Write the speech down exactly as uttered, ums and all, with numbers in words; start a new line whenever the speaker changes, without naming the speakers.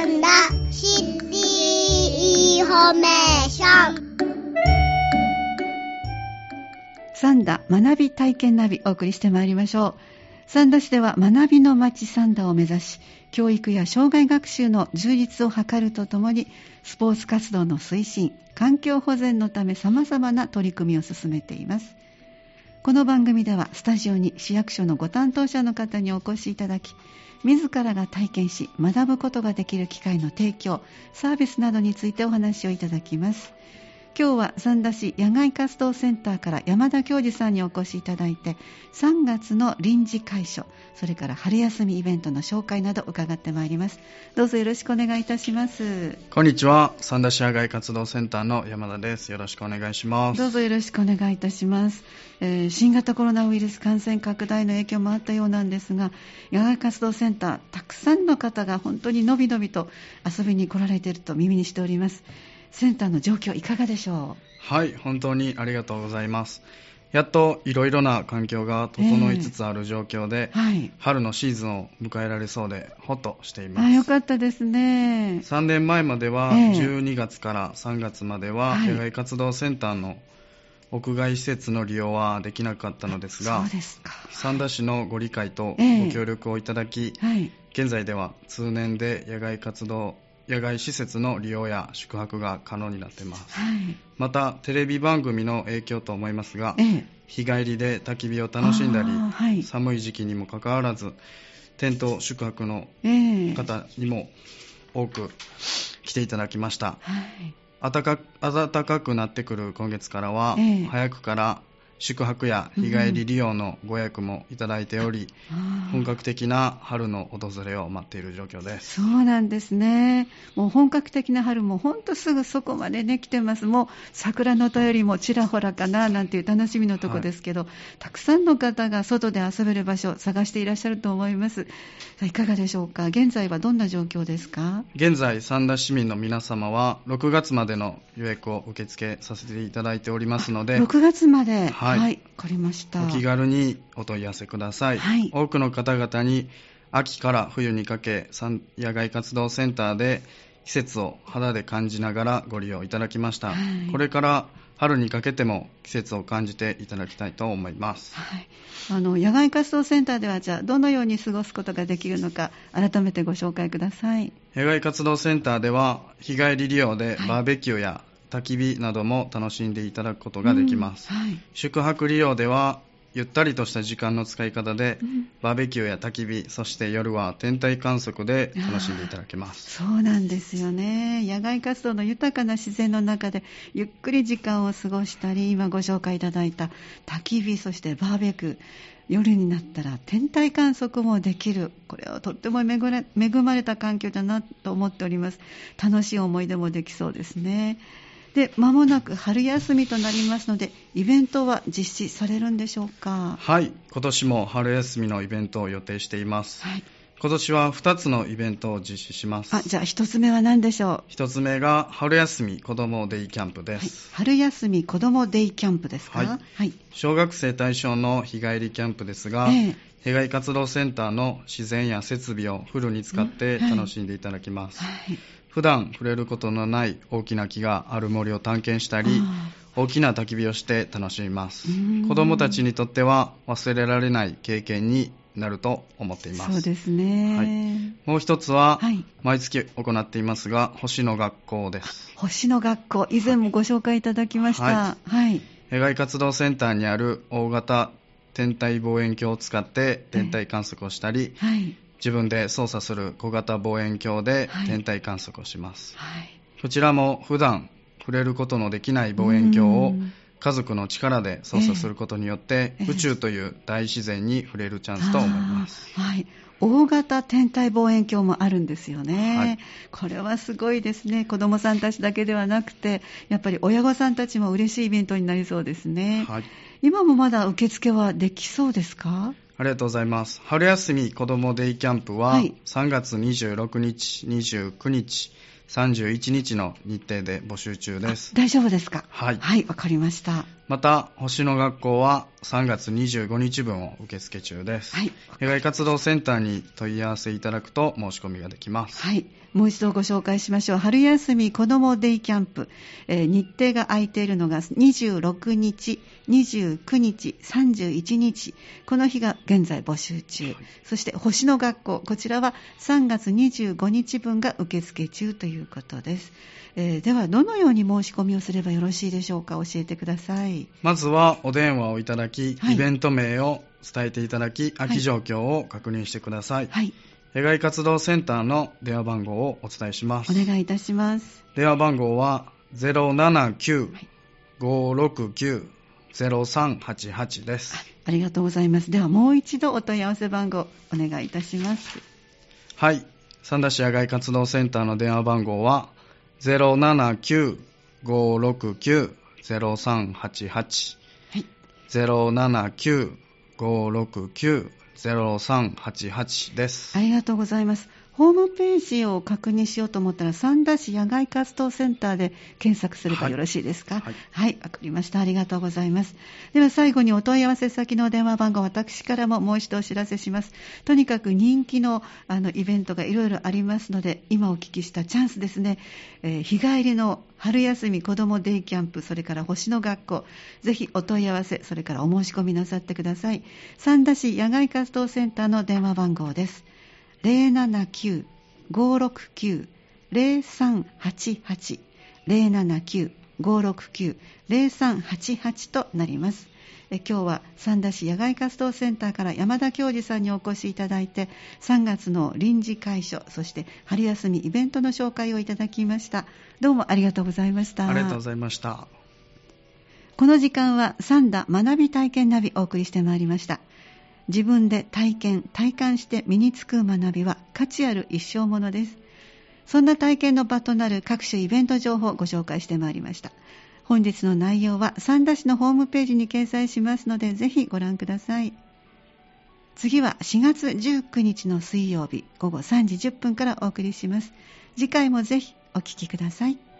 ンダシティインフォメーション。
三田学び体験ナビお送りしてまいりましょう。三田市では学びの街三田を目指し、教育や障害学習の充実を図るとともに、スポーツ活動の推進、環境保全のため様々な取り組みを進めています。この番組ではスタジオに市役所のご担当者の方にお越しいただき、自らが体験し学ぶことができる機会の提供、サービスなどについてお話をいただきます。今日は三田市野外活動センターから山田教授さんにお越しいただいて、さんがつの臨時会所、それから春休みイベントの紹介など伺ってまいります。どうぞよろしくお願いいたします。
こんにちは、三田市野外活動センターの山田です。よろしくお願いします。
どうぞよろしくお願いいたします。えー、新型コロナウイルス感染拡大の影響もあったようなんですが、野外活動センター、たくさんの方が本当にのびのびと遊びに来られていると耳にしております。センターの状況いかがでしょ
う？はい、本当にありがとうございます。やっといろいろな環境が整いつつある状況で、えーはい、春のシーズンを迎えられそうでホッとしています。
あ、よかったですね。
さんねんまえまでは、えー、じゅうにがつからさんがつまでは、はい、野外活動センターの屋外施設の利用はできなかったのですが、
そうですか。
三田市のご理解とご協力をいただき、えーはい、現在では通年で野外活動野外施設の利用や宿泊が可能になっています、はい、またテレビ番組の影響と思いますが、ええ、日帰りで焚き火を楽しんだり、はい、寒い時期にもかかわらずテント宿泊の方にも多く来ていただきました、はい、暖か、暖かくなってくる今月からは、ええ、早くから宿泊や日帰り利用のご予約もいただいており、うん、本格的な春の訪れを待っている状況です。
そうなんですね。もう本格的な春も本当すぐそこまでね来てます。もう桜の便りもちらほらかななんていう楽しみのとこですけど、はい、たくさんの方が外で遊べる場所を探していらっしゃると思います。いかがでしょうか。現在はどんな状況ですか？
現在三田市民の皆様はろくがつまでの予約を受付させていただいておりますので、
ろくがつまで、
はい、
はい、わかりました。
お気軽にお問い合わせください、はい、多くの方々に秋から冬にかけ野外活動センターで季節を肌で感じながらご利用いただきました、はい、これから春にかけても季節を感じていただきたいと思います、
はい、あの野外活動センターではじゃあどのように過ごすことができるのか改めてご紹介ください。
野外活動センターでは日帰り利用でバーベキューや、はい、焚き火なども楽しんでいただくことができます、うんはい、宿泊利用ではゆったりとした時間の使い方で、うん、バーベキューや焚き火、そして夜は天体観測で楽しんでいただけます。
そうなんですよね。野外活動の豊かな自然の中でゆっくり時間を過ごしたり、今ご紹介いただいた焚き火、そしてバーベキュー、夜になったら天体観測もできる。これはとっても恵まれた環境だなと思っております。楽しい思い出もできそうですね。で、間もなく春休みとなりますので、イベントは実施されるんでしょうか？
はい、今年も春休みのイベントを予定しています、はい、今年はふたつのイベントを実施します。
あ、じゃあひとつめは何でしょう？
ひとつめが春休み子どもデイキャンプです、
はい、春休み子どもデイキャンプですか？はい、
はい、小学生対象の日帰りキャンプですが、えー、野外活動センターの自然や設備をフルに使って楽しんでいただきます、はいはい、普段触れることのない大きな木がある森を探検したり、大きな焚き火をして楽しみます。子どもたちにとっては忘れられない経験になると思っています。
そうですね、
はい、もう一つは、はい、毎月行っていますが星の学校です。
星の学校、以前もご紹介いただきました、はいはい、
野外活動センターにある大型天体望遠鏡を使って天体観測をしたり、はい、自分で操作する小型望遠鏡で天体観測をします、はい、こちらも普段触れることのできない望遠鏡を家族の力で操作することによって、えー、宇宙という大自然に触れるチャンスと思います、
はい、大型天体望遠鏡もあるんですよね、はい、これはすごいですね。子どもさんたちだけではなくてやっぱり親御さんたちも嬉しいイベントになりそうですね、はい、今もまだ受付はできそうですか？
ありがとうございます。春休み子どもデイキャンプはさんがつにじゅうろくにち、にじゅうくにち、さんじゅういちにちの日程で募集中です。
大丈夫ですか？
はい。
はい、わかりました。
また星野学校はさんがつにじゅうごにちぶんを受付中です、はい、野外活動センターに問い合わせいただくと申し込みができます。
はい、もう一度ご紹介しましょう。春休み子どもデイキャンプ、えー、日程が空いているのがにじゅうろくにち、にじゅうくにち、さんじゅういちにち、この日が現在募集中、はい、そして星野学校、こちらはさんがつにじゅうごにちぶんが受付中ということです。えー、ではどのように申し込みをすればよろしいでしょうか。教えてください。
まずはお電話をいただき、はい、イベント名を伝えていただき、空き状況を確認してください、はい、野外活動センターの電話番号をお伝えします。
お願いいたします。
電話番号は ゼロななきゅう ごろくきゅう ゼロさんはちはち です。
あ, ありがとうございます。ではもう一度お問い合わせ番号お願いいたします。
はい、三田市野外活動センターの電話番号は ゼロななきゅう ごろくきゅう ゼロさんはちはち、はい、ゼロななきゅう ごろくきゅう ゼロさんはちはち です。
ありがとうございます。ホームページを確認しようと思ったら三田市野外活動センターで検索すればよろしいですか。はい、はい、わかりました。ありがとうございます。では最後にお問い合わせ先の電話番号、私からももう一度お知らせします。とにかく人気のあのイベントがいろいろありますので、今お聞きしたチャンスですね、えー、日帰りの春休み子どもデイキャンプ、それから星野学校、ぜひお問い合わせ、それからお申し込みなさってください。三田市野外活動センターの電話番号です。ゼロななきゅう ごろくきゅう ゼロさんはちはち ゼロななきゅう ごろくきゅう ゼロさんはちはち となります。え今日は三田市野外活動センターから山田教授さんにお越しいただいて、さんがつの臨時開所、そして春休みイベントの紹介をいただきました。どうもありがとうございました。
ありがとうございました。
この時間は三田学び体験ナビお送りしてまいりました。自分で体験、体感して身につく学びは価値ある一生ものです。そんな体験の場となる各種イベント情報をご紹介してまいりました。本日の内容は三田市のホームページに掲載しますので、ぜひご覧ください。次はしがつじゅうくにちの水曜日、ごごさんじじゅっぷんからお送りします。次回もぜひお聞きください。